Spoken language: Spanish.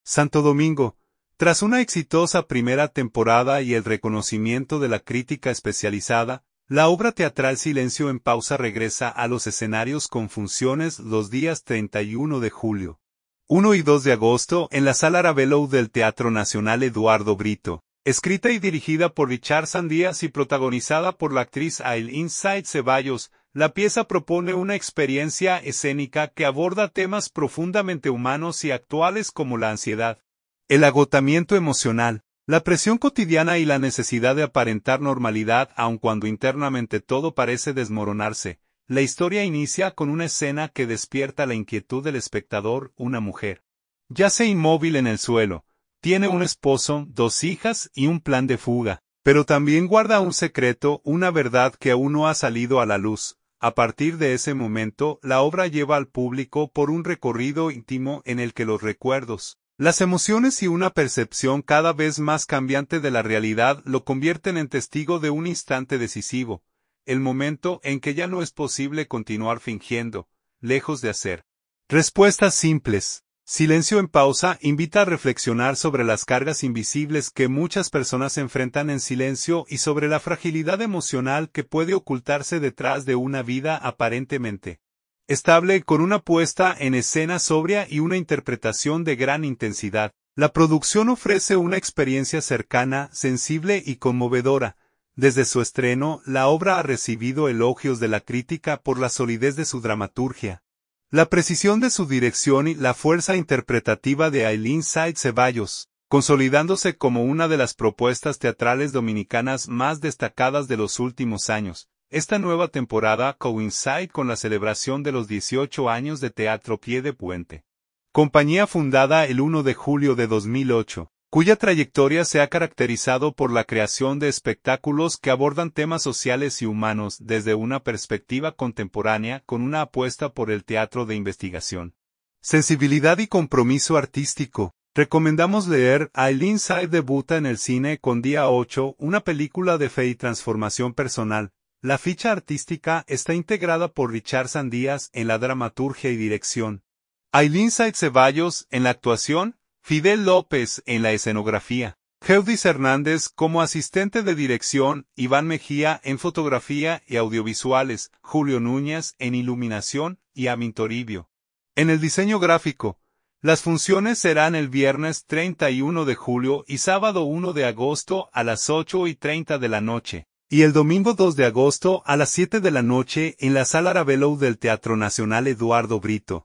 Santo Domingo. Tras una exitosa primera temporada y el reconocimiento de la crítica especializada, la obra teatral Silencio en Pausa regresa a los escenarios con funciones los días 31 de julio, 1 y 2 de agosto en la Sala Ravelo del Teatro Nacional Eduardo Brito. Escrita y dirigida por Richard Sandías y protagonizada por la actriz Ailín Sáenz Ceballos, la pieza propone una experiencia escénica que aborda temas profundamente humanos y actuales como la ansiedad, el agotamiento emocional, la presión cotidiana y la necesidad de aparentar normalidad aun cuando internamente todo parece desmoronarse. La historia inicia con una escena que despierta la inquietud del espectador. Una mujer yace inmóvil en el suelo. Tiene un esposo, 2 hijas y un plan de fuga, pero también guarda un secreto, una verdad que aún no ha salido a la luz. A partir de ese momento, la obra lleva al público por un recorrido íntimo en el que los recuerdos, las emociones y una percepción cada vez más cambiante de la realidad lo convierten en testigo de un instante decisivo, el momento en que ya no es posible continuar fingiendo, lejos de hacer respuestas simples. Silencio en Pausa invita a reflexionar sobre las cargas invisibles que muchas personas enfrentan en silencio y sobre la fragilidad emocional que puede ocultarse detrás de una vida aparentemente estable, con una puesta en escena sobria y una interpretación de gran intensidad. La producción ofrece una experiencia cercana, sensible y conmovedora. Desde su estreno, la obra ha recibido elogios de la crítica por la solidez de su dramaturgia, la precisión de su dirección y la fuerza interpretativa de Ailín Sáenz Ceballos, consolidándose como una de las propuestas teatrales dominicanas más destacadas de los últimos años. Esta nueva temporada coincide con la celebración de los 18 años de Teatro Pie de Puente, compañía fundada el 1 de julio de 2008, cuya trayectoria se ha caracterizado por la creación de espectáculos que abordan temas sociales y humanos desde una perspectiva contemporánea con una apuesta por el teatro de investigación, sensibilidad y compromiso artístico. Recomendamos leer Ailín Sáenz debuta en el cine con Día 8, una película de fe y transformación personal. La ficha artística está integrada por Richard Sandías en la dramaturgia y dirección, Ailín Sáenz Ceballos en la actuación, Fidel López en la escenografía, Geudis Hernández como asistente de dirección, Iván Mejía en fotografía y audiovisuales, Julio Núñez en iluminación y Amin Toribio en el diseño gráfico. Las funciones serán el viernes 31 de julio y sábado 1 de agosto a las 8:30 de la noche, y el domingo 2 de agosto a las 7 de la noche en la Sala Ravelo del Teatro Nacional Eduardo Brito.